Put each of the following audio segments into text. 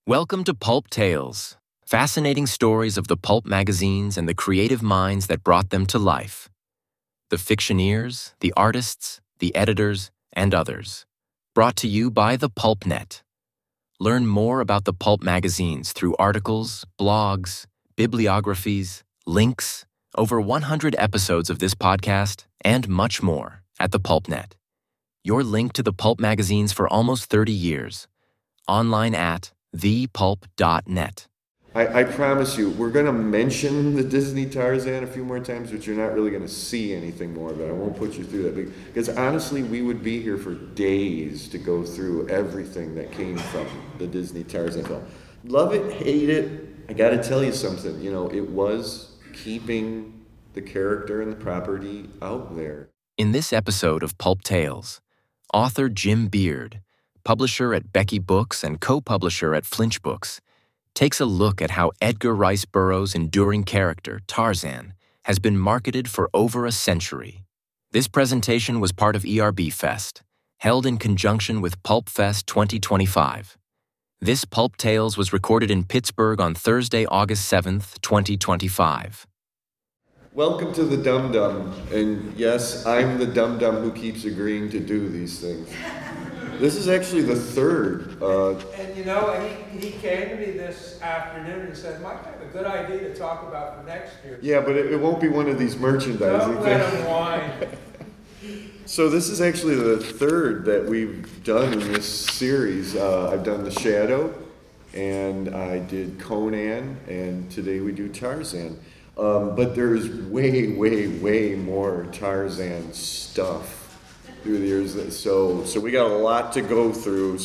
Welcome to Pulp Tales, fascinating stories of the pulp magazines and the creative minds that brought them to life. The fictioneers, the artists, the editors, and others. Brought to you by the PulpNet. Learn more about the pulp magazines through articles, blogs, bibliographies, links, over 100 episodes of this podcast, and much more at the PulpNet. Your link to the pulp magazines for almost 30 years. Online at thepulp.net. I promise you, we're going to mention the Disney Tarzan a few more times, but you're not really going to see anything more of it. I won't put you through that. Because honestly, we would be here for days to go through everything that came from the Disney Tarzan film. Love it, hate it, I got to tell you something. You know, it was keeping the character and the property out there. In this episode of Pulp Tales, author Jim Beard, publisher at Becky Books and co-publisher at Flinch Books, takes a look at how Edgar Rice Burroughs' enduring character, Tarzan, has been marketed for over a century. This presentation was part of ERB Fest, held in conjunction with Pulp Fest 2025. This Pulp Tales was recorded in Pittsburgh on Thursday, August 7th, 2025. Welcome to the Dum Dum, and yes, I'm the Dum Dum who keeps agreeing to do these things. This is actually the third. And you know, he came to me this afternoon and said, Mike, I have a good idea to talk about for next year. Yeah, but it won't be one of these merchandising Don't things. let him whine. So this is actually the third that we've done in this series. I've done The Shadow, and I did Conan, and today we do Tarzan. But there's way, way, way more Tarzan stuff through the years, so we got a lot to go through.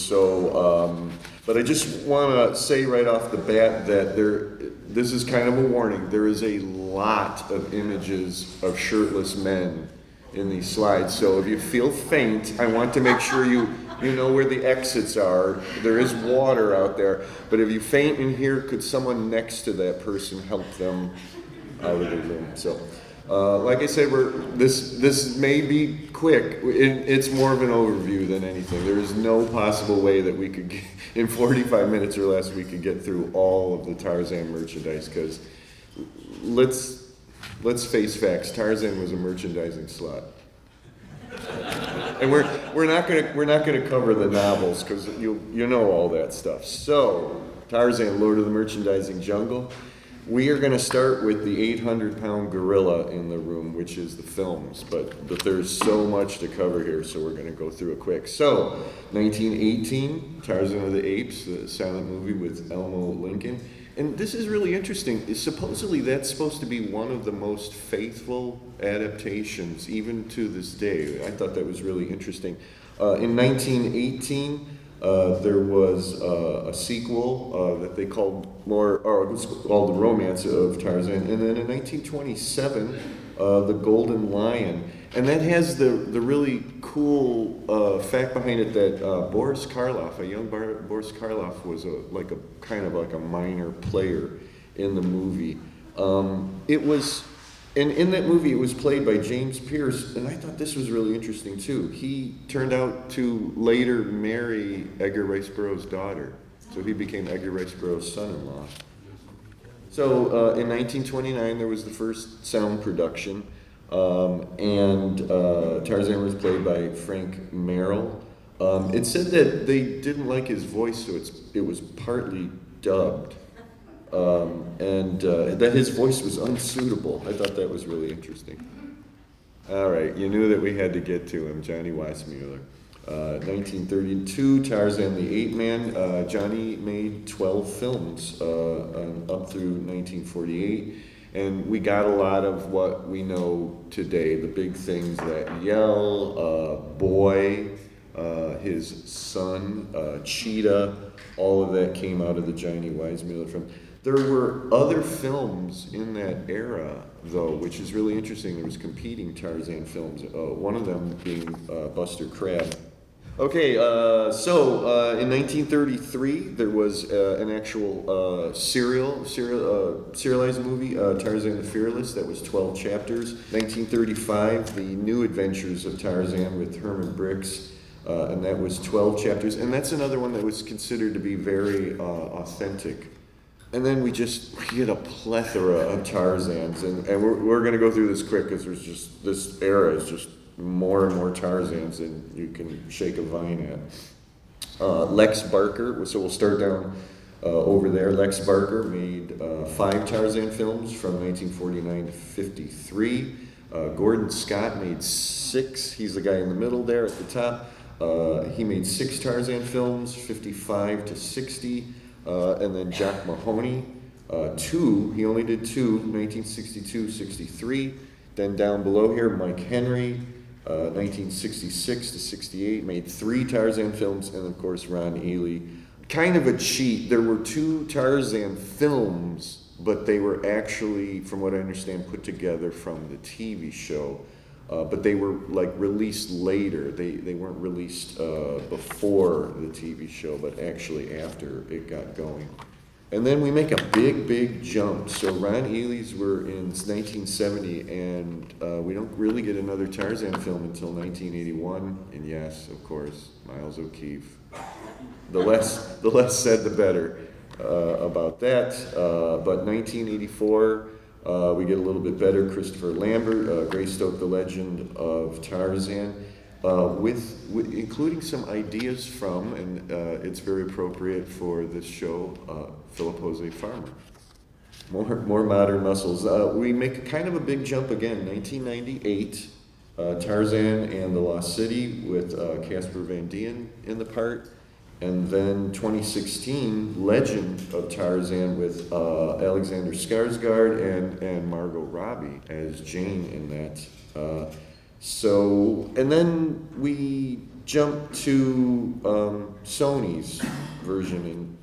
But I just want to say right off the bat that this is kind of a warning. There is a lot of images of shirtless men in these slides. So if you feel faint, I want to make sure you know where the exits are. There is water out there. But if you faint in here, could someone next to that person help them out of the room? So. Like I said, this may be quick. It's more of an overview than anything. There is no possible way that we could, in 45 minutes or less, we could get through all of the Tarzan merchandise. Because let's face facts, Tarzan was a merchandising slut, and we're not gonna cover the novels because you know all that stuff. So Tarzan, Lord of the Merchandising Jungle. We are going to start with the 800-pound gorilla in the room, which is the films, but there's so much to cover here, so we're going to go through it quick. So, 1918, Tarzan of the Apes, the silent movie with Elmo Lincoln. And this is really interesting. Supposedly that's supposed to be one of the most faithful adaptations, even to this day. I thought that was really interesting. In 1918, there was a sequel that they called it was called The Romance of Tarzan, and then in 1927, The Golden Lion, and that has the really cool fact behind it that Boris Karloff, a young Boris Karloff, was a minor player in the movie. It was. And in that movie, it was played by James Pierce, and I thought this was really interesting too. He turned out to later marry Edgar Rice Burroughs' daughter, so he became Edgar Rice Burroughs' son-in-law. So in 1929, there was the first sound production, and Tarzan was played by Frank Merrill. It said that they didn't like his voice, so it was partly dubbed. And that his voice was unsuitable. I thought that was really interesting. All right, you knew that we had to get to him, Johnny Weissmuller. 1932, Tarzan the Ape Man. Johnny made 12 films up through 1948, and we got a lot of what we know today, the big things that yell, Boy, his son, Cheetah, all of that came out of the Johnny Weissmuller film. There were other films in that era, though, which is really interesting. There was competing Tarzan films, one of them being Buster Crabbe. Okay, so in 1933, there was an actual serialized movie, Tarzan the Fearless, that was 12 chapters. 1935, The New Adventures of Tarzan with Herman Brix. and that was 12 chapters. And that's another one that was considered to be very authentic. And then we get a plethora of Tarzans, and we're going to go through this quick because there's just, this era is just more and more Tarzans than you can shake a vine at. Lex Barker, so we'll start down over there. Lex Barker made 5 Tarzan films from 1949 to 53. Gordon Scott made 6. He's the guy in the middle there at the top. He made 6 Tarzan films, 55 to 60. And then Jack Mahoney, 2. He only did 2, 1962, 63. Then down below here, Mike Henry, 1966 to 68, made 3 Tarzan films, and of course Ron Ely. Kind of a cheat. There were 2 Tarzan films, but they were actually, from what I understand, put together from the TV show. But they were like released later. They weren't released before the TV show, but actually after it got going. And then we make a big jump. So Ron Ely's were in 1970, and we don't really get another Tarzan film until 1981. And yes, of course, Miles O'Keefe. The less said, the better about that. But 1984. We get a little bit better. Christopher Lambert, Greystoke, The Legend of Tarzan, with including some ideas from, and it's very appropriate for this show, Philip Jose Farmer. More modern muscles. We make a kind of a big jump again. 1998, Tarzan and the Lost City with Casper Van Dien in the part. And then 2016, Legend of Tarzan with Alexander Skarsgård and Margot Robbie as Jane in that. And then we jump to Sony's version in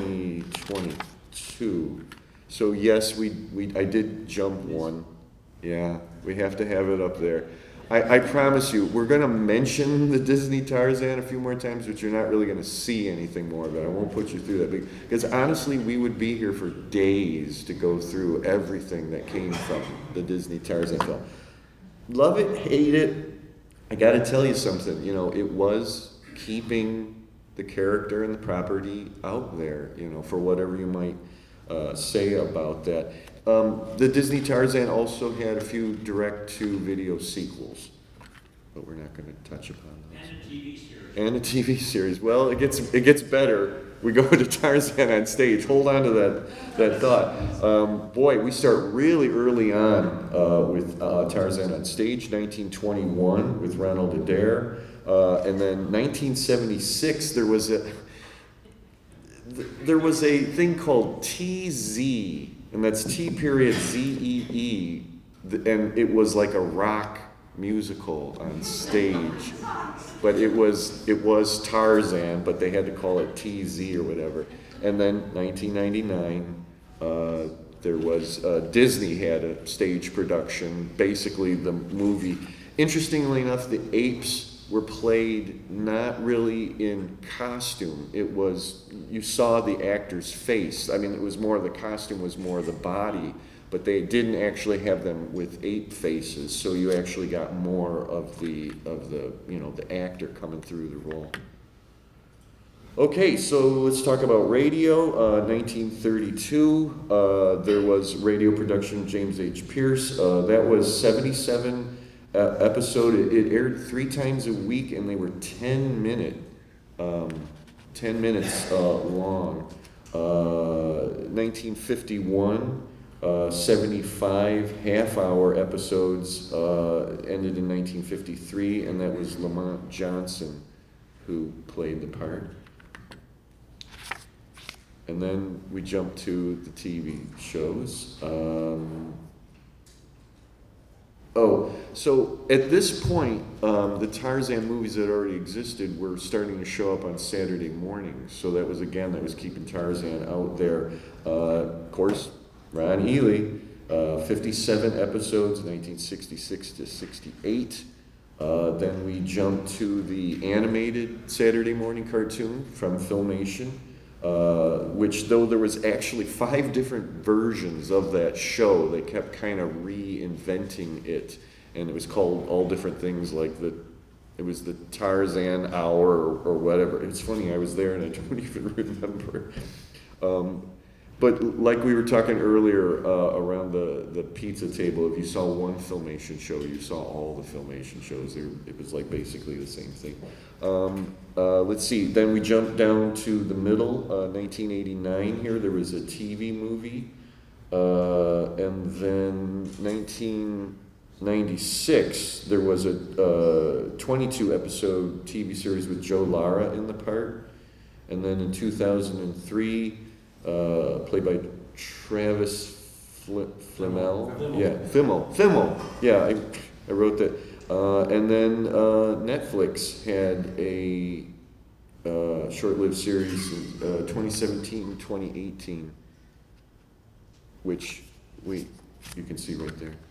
2022. So yes, I did jump one. Yeah, we have to have it up there. I promise you, we're going to mention the Disney Tarzan a few more times, but you're not really going to see anything more of it. I won't put you through that. Because honestly, we would be here for days to go through everything that came from the Disney Tarzan film. Love it, hate it. I got to tell you something. It was keeping the character and the property out there, for whatever you might say about that. The Disney Tarzan also had a few direct-to-video sequels, but we're not going to touch upon those. And a TV series. Well, it gets better. We go to Tarzan on stage. Hold on to that thought. We start really early on with Tarzan on stage, 1921 with Ronald Adair, and then 1976 there was a thing called TZ. And that's T.ZEE, and it was like a rock musical on stage. But it was Tarzan, but they had to call it TZ or whatever. And then 1999, there was Disney had a stage production, basically the movie. Interestingly enough, the apes were played not really in costume. It was, you saw the actor's face. I mean, it was more, the costume was more the body, but they didn't actually have them with ape faces, so you actually got more of the actor coming through the role. Okay, so let's talk about radio. 1932, there was radio production, James H. Pierce. That was 77 episode. It aired 3 times a week, and they were 10 minutes long. 1951, 75 half-hour episodes ended in 1953, and that was Lamont Johnson who played the part. And then we jump to the TV shows. So at this point, the Tarzan movies that already existed were starting to show up on Saturday mornings. So that was keeping Tarzan out there. Of course, Ron Ely, 57 episodes, 1966 to 68. Then we jump to the animated Saturday morning cartoon from Filmation, which, though there was actually 5 different versions of that show, they kept kind of reinventing it, and it was called all different things like the It was the Tarzan Hour or whatever. It's funny, I was there and I don't even remember. But like we were talking earlier around the pizza table, if you saw one Filmation show, you saw all the Filmation shows. It was like basically the same thing. Let's see, then we jumped down to the middle, 1989 here, there was a TV movie. And then 1996, there was a 22 episode TV series with Joe Lara in the part. And then in 2003, played by Travis Fimmel. Yeah, Fimmel. Yeah, I wrote that. And then Netflix had a short-lived series in 2017-2018, which you can see right there.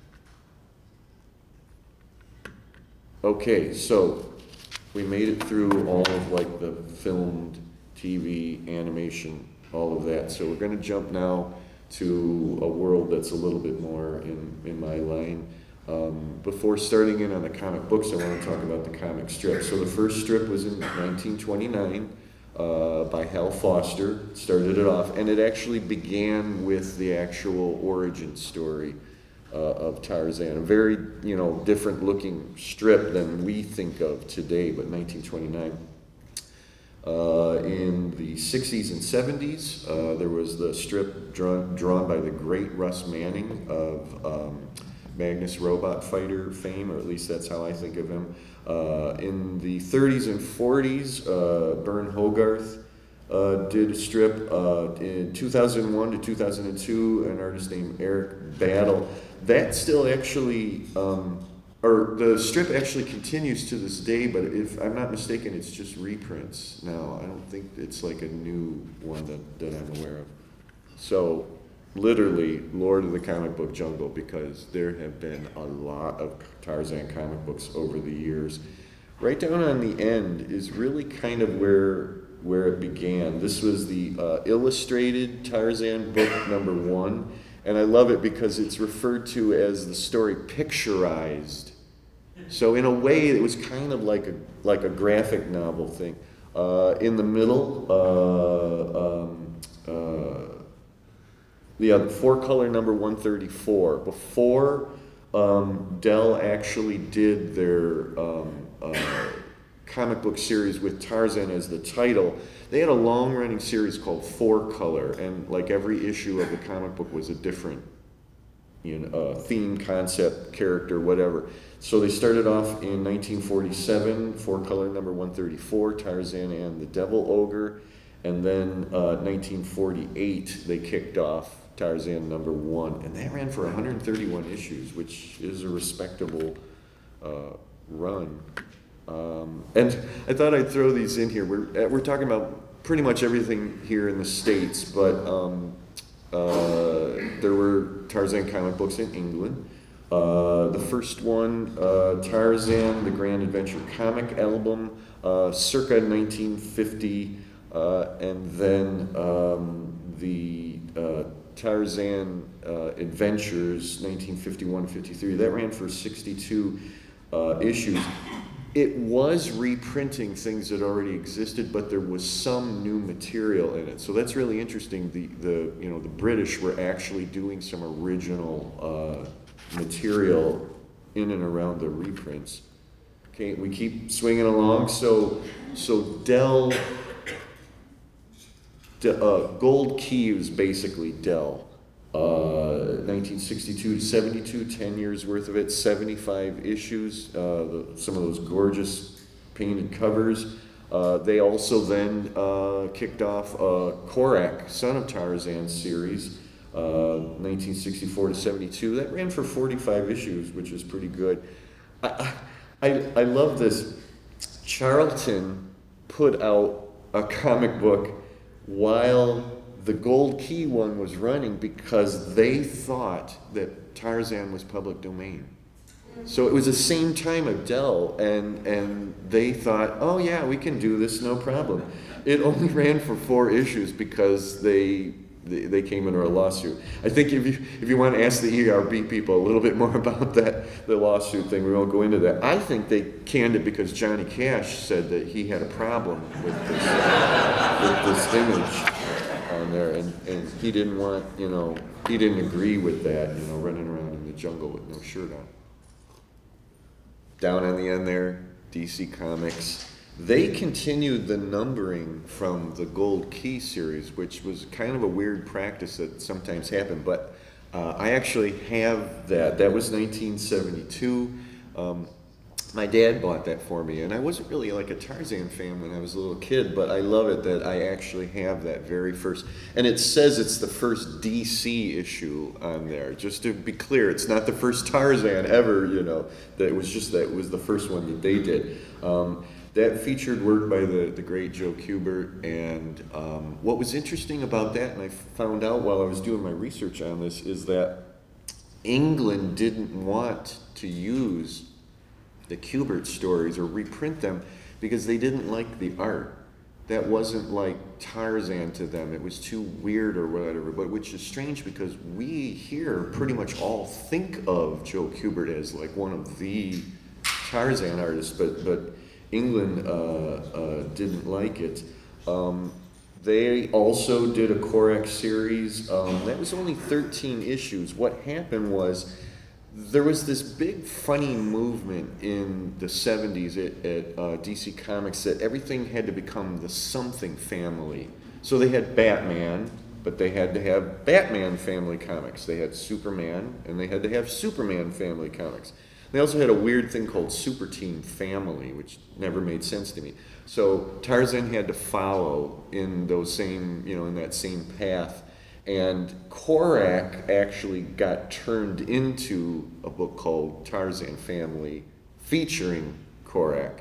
Okay, so we made it through all of like the filmed TV, animation, all of that. So we're going to jump now to a world that's a little bit more in my line. Before starting in on the comic books, I want to talk about the comic strip. So the first strip was in 1929 by Hal Foster, started it off, and it actually began with the actual origin story of Tarzan. A very, different looking strip than we think of today, but 1929. In the 60s and 70s, there was the strip drawn by the great Russ Manning of Magnus Robot Fighter fame, or at least that's how I think of him. In the 30s and 40s, Bern Hogarth did a strip. In 2001 to 2002, an artist named Eric Battle. That still actually, or the strip actually continues to this day, but if I'm not mistaken, it's just reprints now. I don't think it's like a new one that I'm aware of. So, literally, Lord of the Comic Book Jungle, because there have been a lot of Tarzan comic books over the years. Right down on the end is really kind of where it began. This was the illustrated Tarzan book #1, and I love it because it's referred to as the story picturized. So in a way, it was kind of like a graphic novel thing. In the middle, the 4-color #134. Before Dell actually did their comic book series with Tarzan as the title, they had a long-running series called 4-color, and like every issue of the comic book was a different theme, concept, character, whatever. So they started off in 1947, 4-color #134, Tarzan and the Devil Ogre, and then 1948 they kicked off Tarzan #1, and that ran for 131 issues, which is a respectable run. And I thought I'd throw these in here. We're talking about pretty much everything here in the States, but there were Tarzan comic books in England. The first one, Tarzan, the Grand Adventure comic album, circa 1950, and then the Tarzan Adventures, 1951-53. That ran for 62 issues. It was reprinting things that already existed, but there was some new material in it. So that's really interesting. The British were actually doing some original material in and around the reprints. Okay, we keep swinging along. So Dell, Gold Key was basically Dell. 1962 to 72, 10 years worth of it, 75 issues, some of those gorgeous painted covers. They also then kicked off Korak, Son of Tarzan series, 1964 to 72. That ran for 45 issues, which is pretty good. I love this. Charlton put out a comic book while the Gold Key one was running because they thought that Tarzan was public domain. So it was the same time of Dell, and they thought, oh yeah, we can do this, no problem. It only ran for 4 issues because they They came into a lawsuit. I think if you want to ask the ERB people a little bit more about the lawsuit thing, we won't go into that. I think they canned it because Johnny Cash said that he had a problem with this image on there, and he didn't want, he didn't agree with that, running around in the jungle with no shirt on. Down on the end there, DC Comics. They continued the numbering from the Gold Key series, which was kind of a weird practice that sometimes happened, but I actually have that. That was 1972. My dad bought that for me, and I wasn't really like a Tarzan fan when I was a little kid, but I love it that I actually have that very first. And it says it's the first DC issue on there. Just to be clear, it's not the first Tarzan ever, that it was just that it was the first one that they did. That featured work by the great Joe Kubert, and what was interesting about that, and I found out while I was doing my research on this, is that England didn't want to use the Kubert stories or reprint them because they didn't like the art. That wasn't like Tarzan to them. It was too weird or whatever, but which is strange because we here pretty much all think of Joe Kubert as like one of the Tarzan artists, but England didn't like it. They also did a Korak series. That was only 13 issues. What happened was there was this big funny movement in the 70s at DC Comics that everything had to become the something family. So they had Batman, but they had to have Batman family comics. They had Superman, and they had to have Superman family comics. They also had a weird thing called Super Team Family, which never made sense to me. So Tarzan had to follow in those same, in that same path. And Korak actually got turned into a book called Tarzan Family, featuring Korak.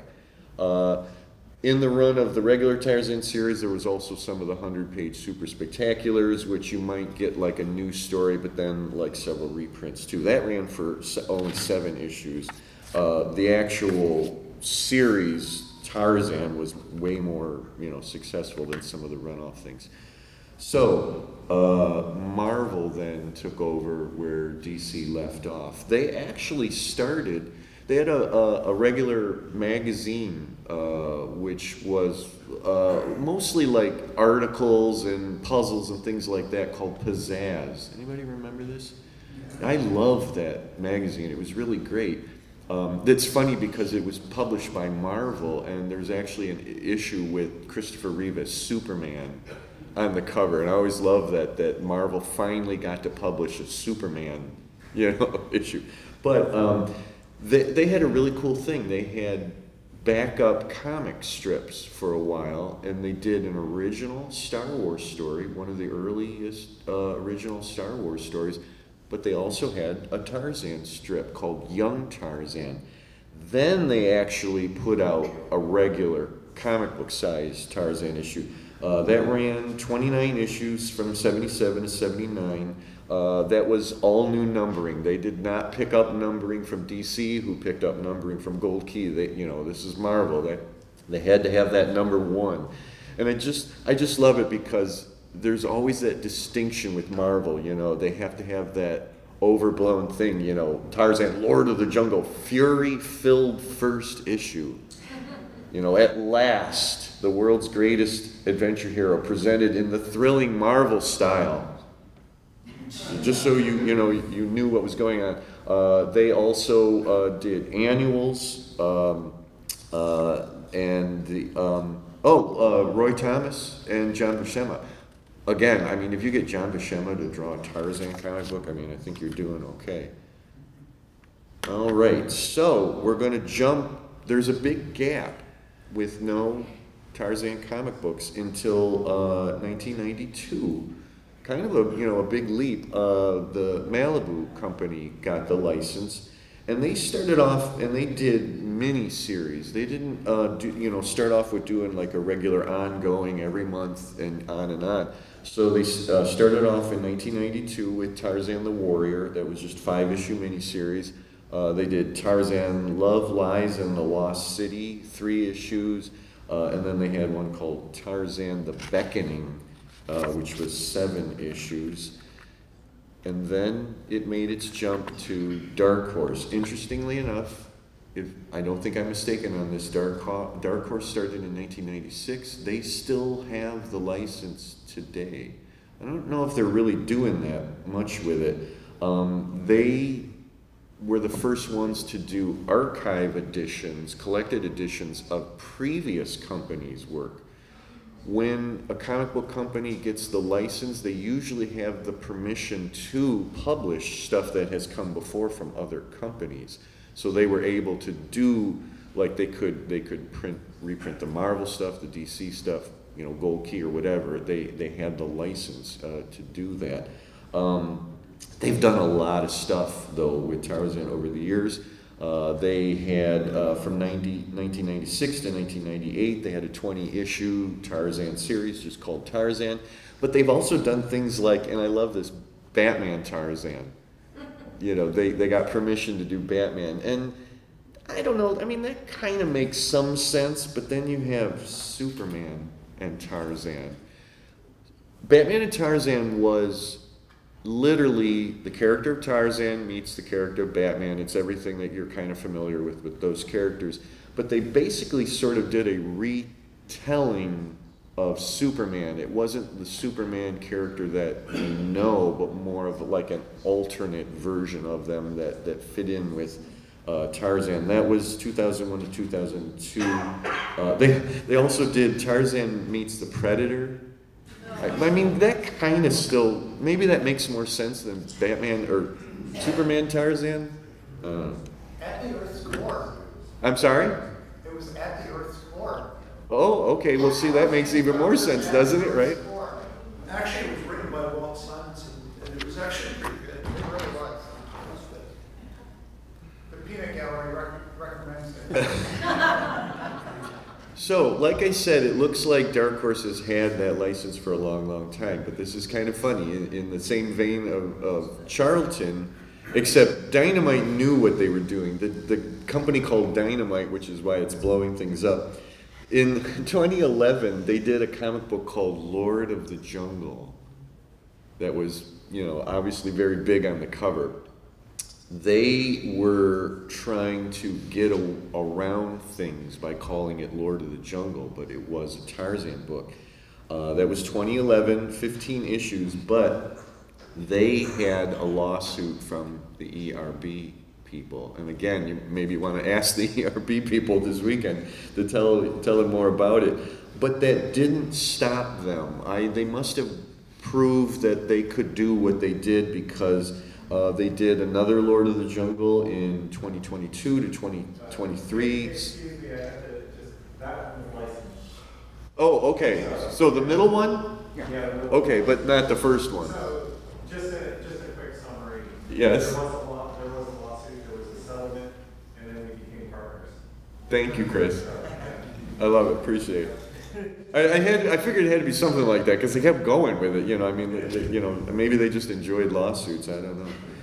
In the run of the regular Tarzan series, there was also some of the 100-page super spectaculars, which you might get like a new story, but then like several reprints too. That ran for only 7 issues. The actual series, Tarzan, was way more, successful than some of the runoff things. So, Marvel then took over where DC left off. They actually started, they had a regular magazine, which was mostly like articles and puzzles and things like that, called Pizzazz. Anybody remember this? I loved that magazine. It was really great. That's funny because it was published by Marvel, and there's actually an issue with Christopher Reeve as Superman on the cover, and I always loved that Marvel finally got to publish a Superman, issue. But they had a really cool thing. They had backup comic strips for a while, and they did an original Star Wars story, one of the earliest original Star Wars stories, but they also had a Tarzan strip called Young Tarzan. Then they actually put out a regular comic book size Tarzan issue. That ran 29 issues from 77 to 79. That was all new numbering. They did not pick up numbering from DC, who picked up numbering from Gold Key. This is Marvel. They had to have that number 1. And I just love it because there's always that distinction with Marvel. They have to have that overblown thing. Tarzan, Lord of the Jungle, fury-filled first issue. At last, the world's greatest adventure hero presented in the thrilling Marvel style. Just so you knew what was going on. They also did annuals and the Roy Thomas and John Buscema. Again, if you get John Buscema to draw a Tarzan comic book, I think you're doing okay. All right, so we're going to jump. There's a big gap with no Tarzan comic books until 1992. Kind of a big leap. The Malibu company got the license, and they started off and they did mini series. They didn't start off with doing like a regular ongoing every month and on. So they started off in 1992 with Tarzan the Warrior. That was just 5-issue miniseries. They did Tarzan Love, Lies, and the Lost City, 3 issues. And then they had one called Tarzan the Beckoning, which was 7 issues. And then it made its jump to Dark Horse. Interestingly enough, if I don't think I'm mistaken on this, Dark Horse started in 1996. They still have the license today. I don't know if they're really doing that much with it. They were the first ones to do archive editions, collected editions of previous companies' work. When a comic book company gets the license, they usually have the permission to publish stuff that has come before from other companies. So they were able to do, like they could reprint the Marvel stuff, the DC stuff, Gold Key or whatever. They had the license to do that. They've done a lot of stuff though with Tarzan over the years. They had from 1996 to 1998, they had a 20-issue Tarzan series just called Tarzan. But they've also done things like, and I love this, Batman Tarzan. They got permission to do Batman. And I don't know, I mean, that kind of makes some sense, but then you have Superman and Tarzan. Batman and Tarzan was literally the character of Tarzan meets the character of Batman. It's everything that you're kind of familiar with those characters. But they basically sort of did a retelling of Superman. It wasn't the Superman character that we know, but more of like an alternate version of them that fit in with Tarzan. That was 2001 to 2002. They also did Tarzan meets the Predator. I mean, that kind of still, maybe that makes more sense than Batman or Superman Tarzan. At the Earth's core. I'm sorry? It was at the Earth's core. Oh, okay. Well, see, that makes even more sense, doesn't it, right? Actually, it was written by Walt Simonson, and it was actually pretty good. It really was. The Peanut Gallery recommends it. So, like I said, it looks like Dark Horse has had that license for a long, long time. But this is kind of funny. In the same vein of Charlton, except Dynamite knew what they were doing. The company called Dynamite, which is why it's blowing things up. In 2011, they did a comic book called Lord of the Jungle that was, obviously very big on the cover. They were trying to get around things by calling it Lord of the Jungle, but it was a Tarzan book. That was 2011, 15 issues, but they had a lawsuit from the ERB people. And again, you maybe want to ask the ERB people this weekend to tell them more about it. But that didn't stop them. They must have proved that they could do what they did because they did another Lord of the Jungle in 2022 to 2023. Excuse me, I have to just, that one was licensed. Oh, okay. So the middle one? Yeah. Okay, but not the first one. So, just a quick summary. Yes. There was a lawsuit, there was a settlement, and then we became partners. Thank you, Chris. I love it. Appreciate it. I figured it had to be something like that because they kept going with it. I mean, maybe they just enjoyed lawsuits. I don't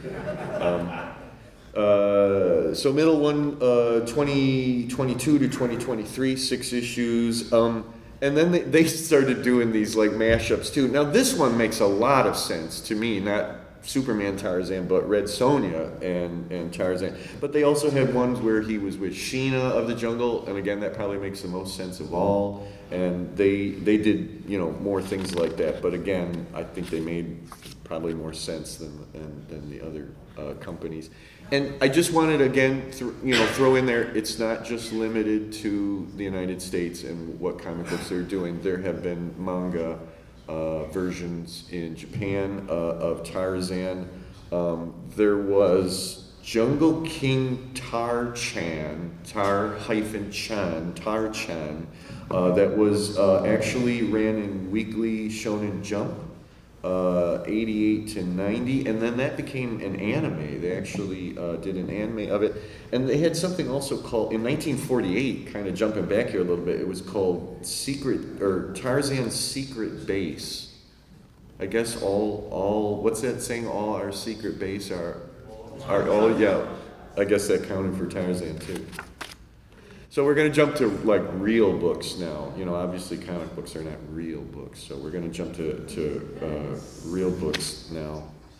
know. So middle one, 2022 to 2023, 6 issues. And then they started doing these like mashups too. Now this one makes a lot of sense to me, not Superman Tarzan, but Red Sonja and Tarzan. But they also had ones where he was with Sheena of the Jungle, and again, that probably makes the most sense of all. And they did more things like that. But again, I think they made probably more sense than the other companies. And I just wanted to again throw in there, it's not just limited to the United States and what comic books they're doing. There have been manga versions in Japan of Tarzan. There was Jungle King Tar-chan, Tar-chan, that was actually ran in Weekly Shonen Jump, 88 to 90, and then that became an anime. They actually did an anime of it, and they had something also called, in 1948, kind of jumping back here a little bit, it was called Tarzan's Secret Base. I guess all what's that saying? All our secret base are all, yeah. I guess that counted for Tarzan too. So we're going to jump to like real books now. You know, obviously comic books are not real books, so we're going to jump to real books now.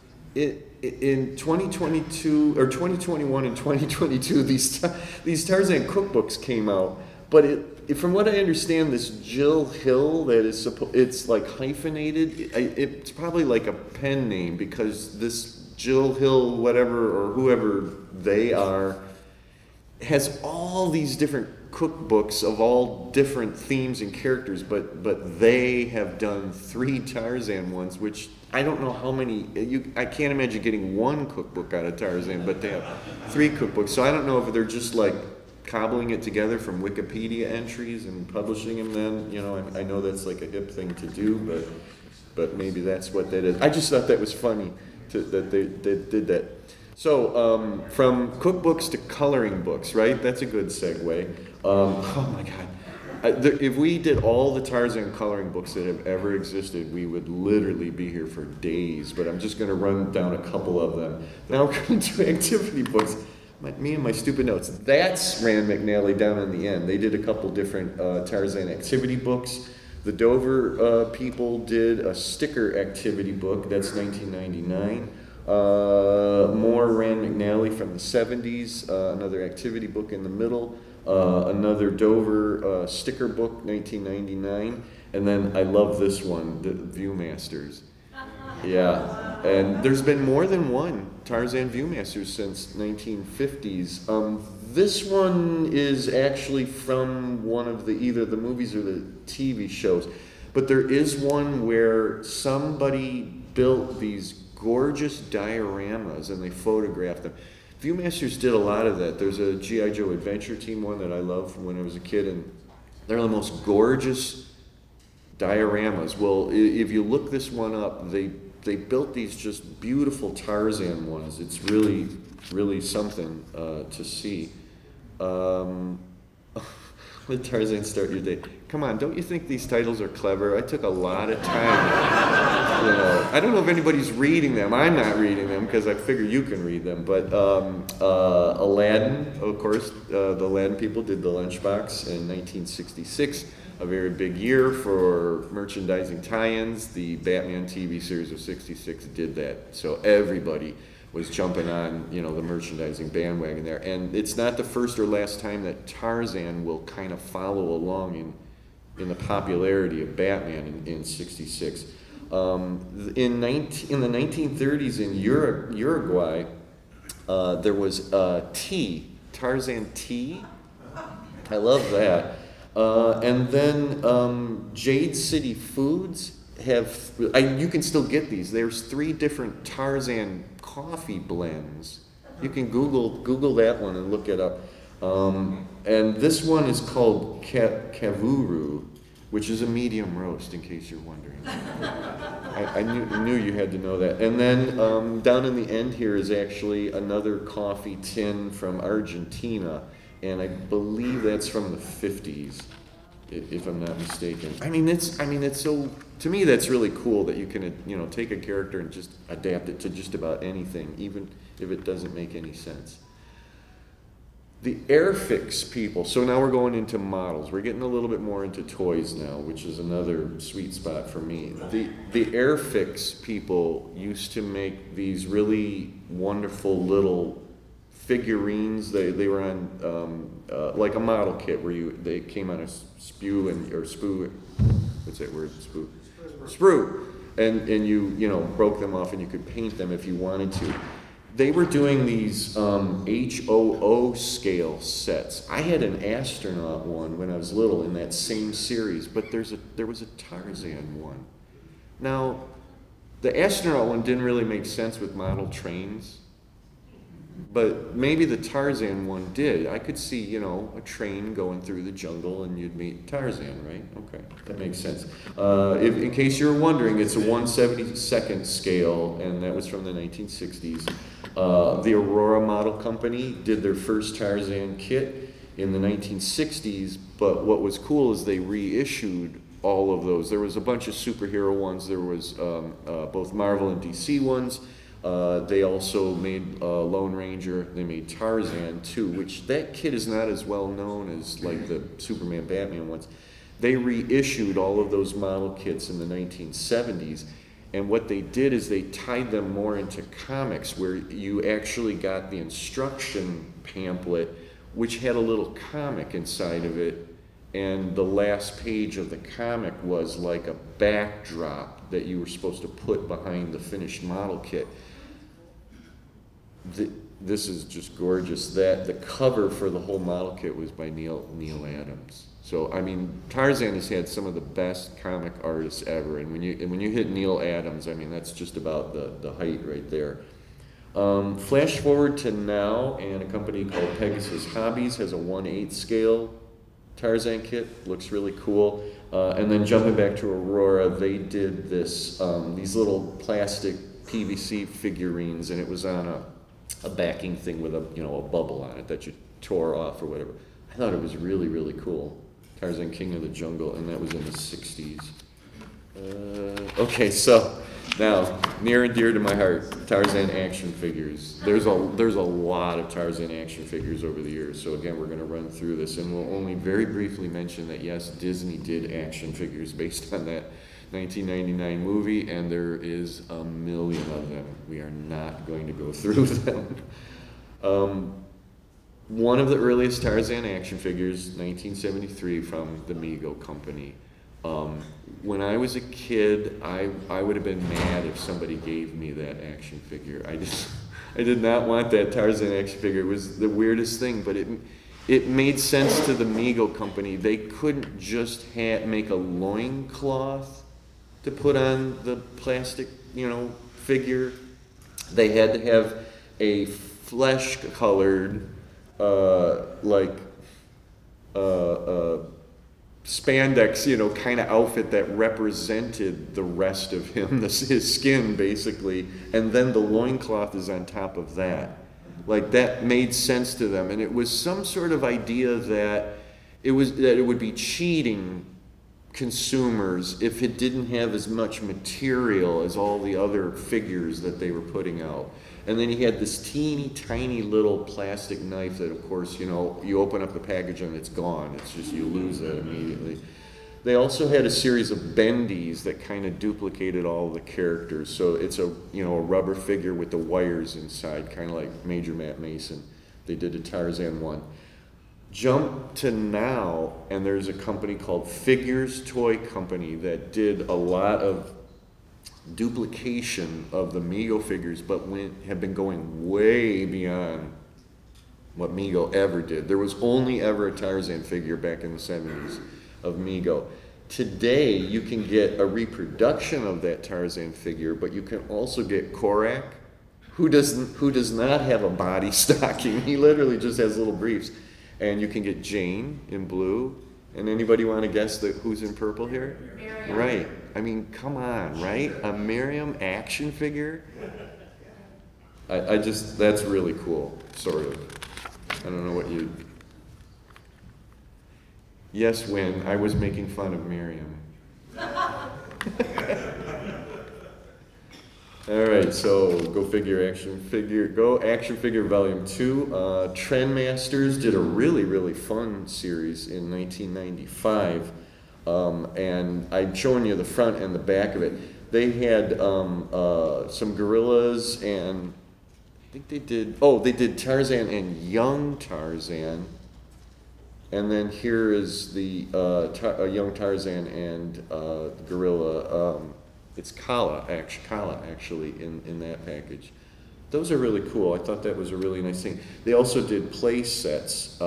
In 2022 or 2021 and 2022, these Tarzan cookbooks came out, but from what I understand, this Jill Hill that is it's like hyphenated. It's probably like a pen name because this Jill Hill, whatever or whoever they are, has all these different cookbooks of all different themes and characters, but they have done 3 Tarzan ones, which I don't know how many. I can't imagine getting one cookbook out of Tarzan, but they have 3 cookbooks. So I don't know if they're just like cobbling it together from Wikipedia entries and publishing them. Then I know that's like a hip thing to do, but maybe that's what that is. I just thought that was funny that they did that. So from cookbooks to coloring books, right? That's a good segue. Oh my God. If we did all the Tarzan coloring books that have ever existed, we would literally be here for days, but I'm just going to run down a couple of them. Now we're going to activity books. Me and my stupid notes. That's Rand McNally down in the end. They did a couple different Tarzan activity books. The Dover people did a sticker activity book. That's 1999. More Rand McNally from the 70s, another activity book in the middle, another Dover sticker book, 1999, and then I love this one, the Viewmasters. Yeah, and there's been more than one Tarzan Viewmasters since 1950s. This one is actually from one of either the movies or the TV shows, but there is one where somebody built these gorgeous dioramas and they photographed them. Viewmasters did a lot of that. There's a G.I. Joe Adventure Team one that I loved from when I was a kid, and they're the most gorgeous dioramas. Well, if you look this one up, they built these just beautiful Tarzan ones. It's really, really something to see. Let Tarzan start your day. Come on, don't you think these titles are clever? I took a lot of time. I don't know if anybody's reading them. I'm not reading them because I figure you can read them. But Aladdin, of course, the Aladdin people did the Lunchbox in 1966. A very big year for merchandising tie-ins. The Batman TV series of 66 did that. So everybody was jumping on, the merchandising bandwagon there. And it's not the first or last time that Tarzan will kind of follow along in the popularity of Batman in 66. In the 1930s in Uruguay, there was tea, Tarzan tea. I love that. And then Jade City Foods you can still get these. There's 3 different Tarzan coffee blends. You can Google that one and look it up. And this one is called Kavuru, which is a medium roast, in case you're wondering. I knew you had to know that. And then down in the end here is actually another coffee tin from Argentina, and I believe that's from the 50s, if I'm not mistaken. It's so, to me, that's really cool that you can, take a character and just adapt it to just about anything, even if it doesn't make any sense. The Airfix people, so now we're going into models. We're getting a little bit more into toys now, which is another sweet spot for me. The Airfix people used to make these really wonderful little figurines. They were on like a model kit where they came on a sprue. What's that word? Sprue. And you broke them off and you could paint them if you wanted to. They were doing these HOO scale sets. I had an astronaut one when I was little in that same series, but there was a Tarzan one. Now, the astronaut one didn't really make sense with model trains, but maybe the Tarzan one did. I could see, a train going through the jungle and you'd meet Tarzan, right? Okay, that makes sense. In case you're wondering, it's a 1/72nd scale, and that was from the 1960s. The Aurora Model Company did their first Tarzan kit in the 1960s, but what was cool is they reissued all of those. There was a bunch of superhero ones. There was both Marvel and DC ones. They also made Lone Ranger. They made Tarzan too, which that kit is not as well known as like the Superman, Batman ones. They reissued all of those model kits in the 1970s, and what they did is they tied them more into comics, where you actually got the instruction pamphlet, which had a little comic inside of it, and the last page of the comic was like a backdrop that you were supposed to put behind the finished model kit. This is just gorgeous. That the cover for the whole model kit was by Neil Adams. So I mean, Tarzan has had some of the best comic artists ever, and when you hit Neil Adams, I mean that's just about the height right there. Flash forward to now, and a company called Pegasus Hobbies has a 1/8 scale Tarzan kit. Looks really cool. And then jumping back to Aurora, they did these little plastic PVC figurines, and it was on a backing thing with a bubble on it that you tore off or whatever. I thought it was really, really cool. Tarzan King of the Jungle, and that was in the 60s. Okay, so now, near and dear to my heart, Tarzan action figures. There's a lot of Tarzan action figures over the years, so again, we're going to run through this, and we'll only very briefly mention that, yes, Disney did action figures based on that 1999 movie, and there is a million of them. We are not going to go through them. One of the earliest Tarzan action figures, 1973, from the Mego Company. When I was a kid, I would have been mad if somebody gave me that action figure. I did not want that Tarzan action figure. It was the weirdest thing, but it made sense to the Mego Company. They couldn't just make a loincloth to put on the plastic, figure. They had to have a flesh-colored, spandex, kind of outfit that represented the rest of him, his skin, basically, and then the loincloth is on top of that. Like, that made sense to them, and it was some sort of idea that it would be cheating consumers if it didn't have as much material as all the other figures that they were putting out. And then he had this teeny tiny little plastic knife that, of course, you open up the package and it's gone. It's just, you lose it immediately. They also had a series of bendies that kind of duplicated all the characters. So it's a rubber figure with the wires inside, kind of like Major Matt Mason. They did a Tarzan one. Jump to now, and there's a company called Figures Toy Company that did a lot of duplication of the Mego figures, but have been going way beyond what Mego ever did. There was only ever a Tarzan figure back in the 70s of Mego. Today, you can get a reproduction of that Tarzan figure, but you can also get Korak, who does not have a body stocking. He literally just has little briefs. And you can get Jane in blue. And anybody want to guess who's in purple here? Miriam. Right. I mean, come on, right? A Miriam action figure? That's really cool, sort of. I don't know what you... Yes, when I was making fun of Miriam. All right, so go action figure volume 2. Trendmasters did a really, really fun series in 1995, and I'm showing you the front and the back of it. They had some gorillas, and I think they did Tarzan and young Tarzan, and then here is the young Tarzan and gorilla. It's Kala actually in that package. Those are really cool. I thought that was a really nice thing. They also did play sets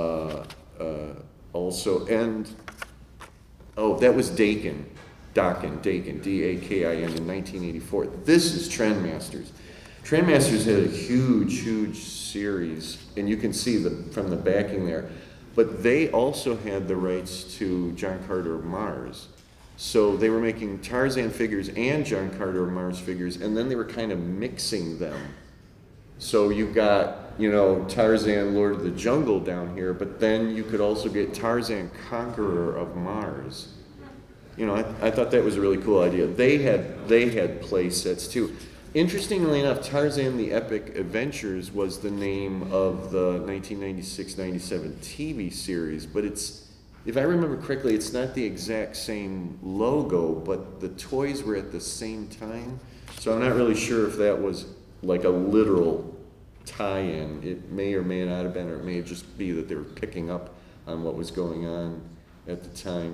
also, and that was Dakin, D-A-K-I-N in 1984. This is Trendmasters. Trendmasters had a huge series, and you can see from the backing there. But they also had the rights to John Carter of Mars. So they were making Tarzan figures and John Carter of Mars figures, and then they were kind of mixing them. So you've got, Tarzan, Lord of the Jungle down here, but then you could also get Tarzan, Conqueror of Mars. I thought that was a really cool idea. They had play sets too. Interestingly enough, Tarzan the Epic Adventures was the name of the 1996-97 TV series, but it's, if I remember correctly, it's not the exact same logo, but the toys were at the same time. So I'm not really sure if that was like a literal tie-in. It may or may not have been, or it may just be that they were picking up on what was going on at the time.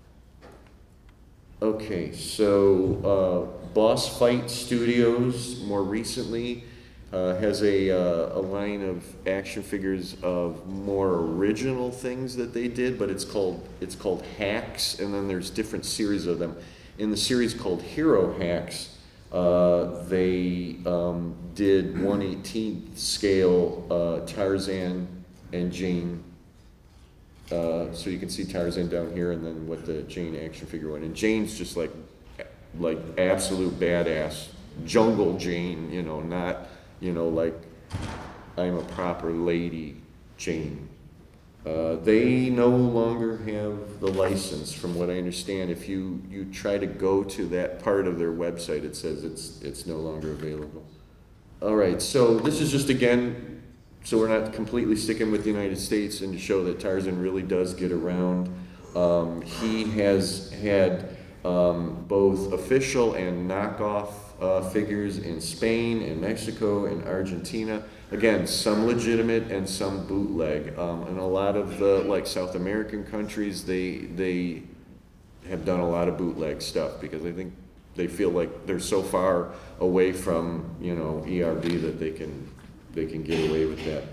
Okay, so Boss Fight Studios more recently has a line of action figures of more original things that they did, but it's called Hacks, and then there's different series of them. In the series called Hero Hacks, they did 1/18th scale Tarzan and Jane. So you can see Tarzan down here, and then what the Jane action figure went. And Jane's just like absolute badass, jungle Jane, you know, not, you know, like I'm a proper lady Jane. They no longer have the license, from what I understand. If you try to go to that part of their website, it says it's no longer available. All right, so this is just, again, so we're not completely sticking with the United States, and to show that Tarzan really does get around. He has had both official and knockoff figures in Spain and Mexico and Argentina. Again, some legitimate and some bootleg. And a lot of the South American countries, they have done a lot of bootleg stuff, because I think they feel like they're so far away from, you know, ERB that they can get away with that.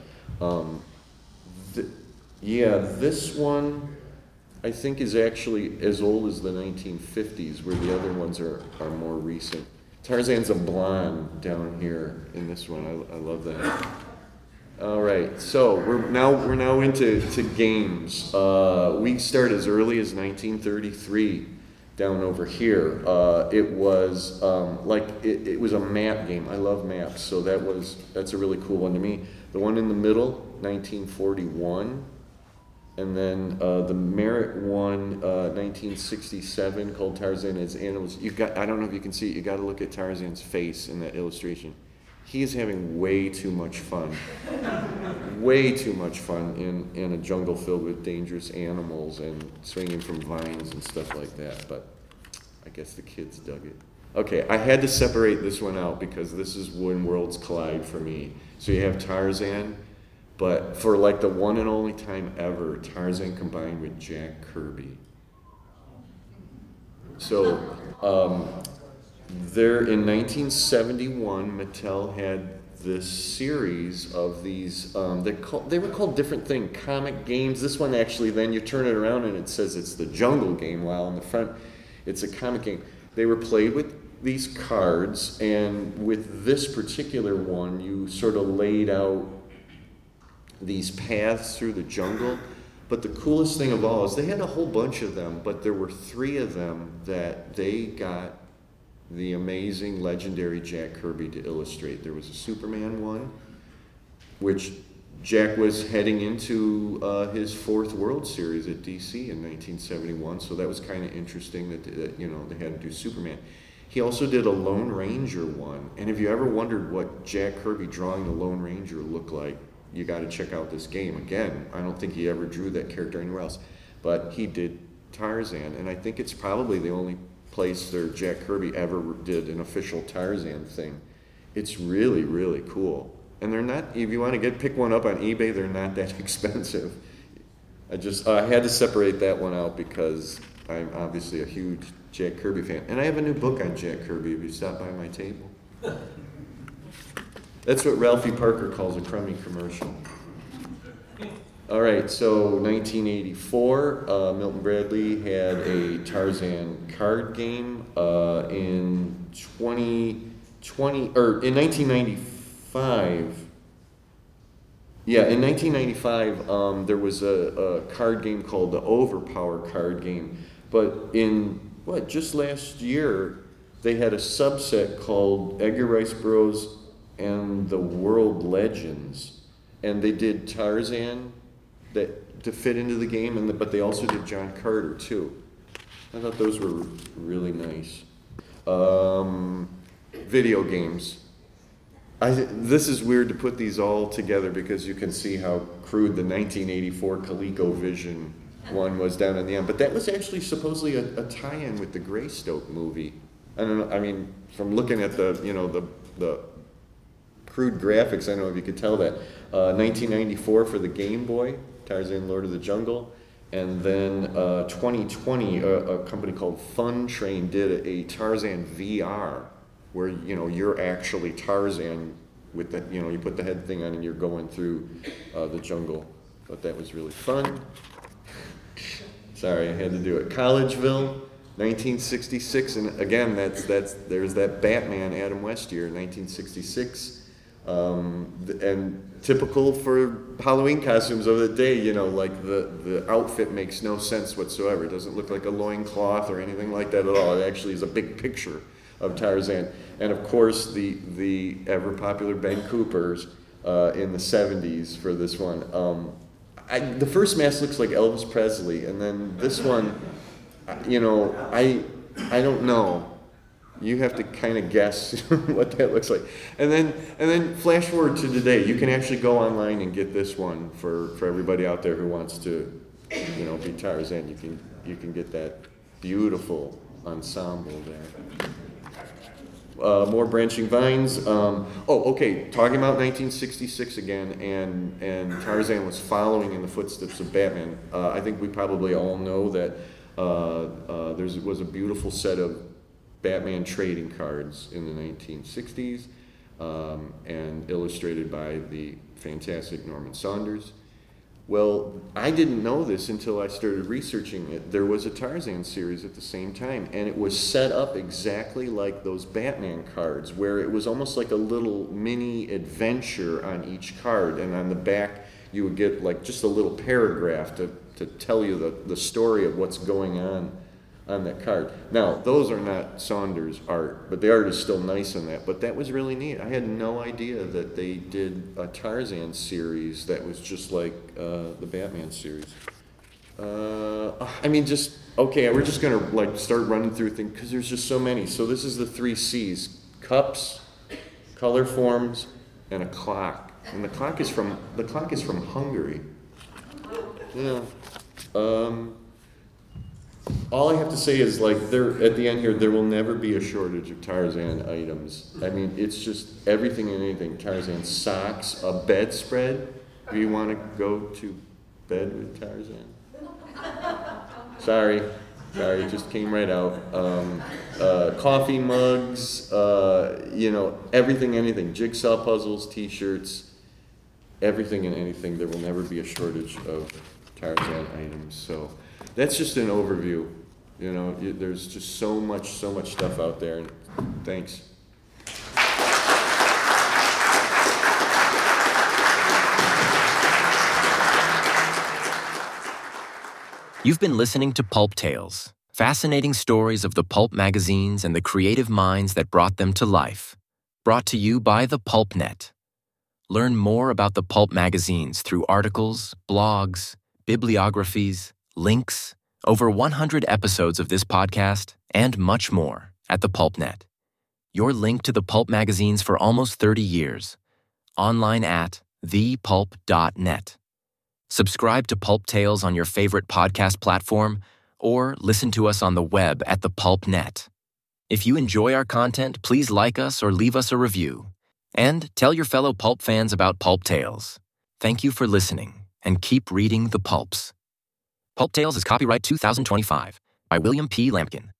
This one I think is actually as old as the 1950s, where the other ones are more recent. Tarzan's a blonde down here in this one. I love that. All right, so we're now into games. We start as early as 1933. Down over here, it was it was a map game. I love maps, so that's a really cool one to me. The one in the middle, 1941, and then the Merritt one, 1967, called Tarzan as Animals. I don't know if you can see it. You got to look at Tarzan's face in that illustration. He is having way too much fun, way too much fun in a jungle filled with dangerous animals and swinging from vines and stuff like that. But I guess the kids dug it. Okay, I had to separate this one out because this is when worlds collide for me. So you have Tarzan, but for like the one and only time ever, Tarzan combined with Jack Kirby. So there in 1971, Mattel had this series of these, they were called different things, comic games. This one actually, then you turn it around and it says it's the Jungle Game, while in the front it's a comic game. They were played with these cards, and with this particular one, you sort of laid out these paths through the jungle. But the coolest thing of all is they had a whole bunch of them, but there were 3 of them that they got the amazing, legendary Jack Kirby to illustrate. There was a Superman one, which Jack was heading into his 4th World Series at DC in 1971, so that was kind of interesting that you know, they had to do Superman. He also did a Lone Ranger one, and if you ever wondered what Jack Kirby drawing the Lone Ranger looked like, you got to check out this game. Again, I don't think he ever drew that character anywhere else, but he did Tarzan, and I think it's probably the only place where Jack Kirby ever did an official Tarzan thing. It's really, really cool. And they're not, if you want to pick one up on eBay, they're not that expensive. I had to separate that one out because I'm obviously a huge Jack Kirby fan. And I have a new book on Jack Kirby if you stop by my table. That's what Ralphie Parker calls a crummy commercial. All right, so 1984, Milton Bradley had a Tarzan card game. In 1995, there was a card game called the Overpower card game. But in just last year, they had a subset called Edgar Rice Burroughs and the World Legends, and they did Tarzan to fit into the game, but they also did John Carter too. I thought those were really nice. video games. This is weird to put these all together because you can see how crude the 1984 ColecoVision one was down in the end. But that was actually supposedly a tie-in with the Greystoke movie. I don't know. I mean, from looking at the crude graphics, I don't know if you could tell that. 1994 for the Game Boy, Tarzan Lord of the Jungle. And then 2020, a company called Fun Train did a Tarzan VR, where you're actually Tarzan with the you put the head thing on and you're going through the jungle. Thought that was really fun. Sorry, I had to do it. Collegeville, 1966, and again, there's that Batman Adam West year, 1966. And typical for Halloween costumes of the day, like the outfit makes no sense whatsoever. It doesn't look like a loincloth or anything like that at all. It actually is a big picture of Tarzan. And of course, the ever popular Ben Coopers in the 70s for this one. The first mask looks like Elvis Presley, and then this one, I don't know. You have to kind of guess what that looks like. And then flash forward to today. You can actually go online and get this one for everybody out there who wants to, be Tarzan. You can get that beautiful ensemble there. More branching vines. Okay. Talking about 1966 again, and Tarzan was following in the footsteps of Batman. I think we probably all know that there was a beautiful set of Batman trading cards in the 1960s, and illustrated by the fantastic Norman Saunders. Well, I didn't know this until I started researching it. There was a Tarzan series at the same time, and it was set up exactly like those Batman cards, where it was almost like a little mini adventure on each card, and on the back you would get like just a little paragraph to tell you the story of what's going on that card. Now, those are not Saunders' art, but the art is still nice in that. But that was really neat. I had no idea that they did a Tarzan series that was just like the Batman series. We're just gonna start running through things because there's just so many. So this is the 3 C's: cups, color forms, and a clock. And the clock is from Hungary. Yeah. All I have to say is, there at the end here, there will never be a shortage of Tarzan items. I mean, it's just everything and anything. Tarzan socks, a bedspread. Do you want to go to bed with Tarzan? Sorry, it just came right out. Coffee mugs, everything, anything. Jigsaw puzzles, T-shirts, everything and anything. There will never be a shortage of Tarzan items. So that's just an overview. There's just so much stuff out there. And thanks. You've been listening to Pulp Tales, fascinating stories of the pulp magazines and the creative minds that brought them to life. Brought to you by the PulpNet. Learn more about the pulp magazines through articles, blogs, bibliographies, links, over 100 episodes of this podcast, and much more at the PulpNet. Your link to the pulp magazines for almost 30 years. Online at thepulp.net. Subscribe to Pulp Tales on your favorite podcast platform, or listen to us on the web at the PulpNet. If you enjoy our content, please like us or leave us a review. And tell your fellow pulp fans about Pulp Tales. Thank you for listening, and keep reading the pulps. Pulp Tales is copyright 2025 by William P. Lampkin.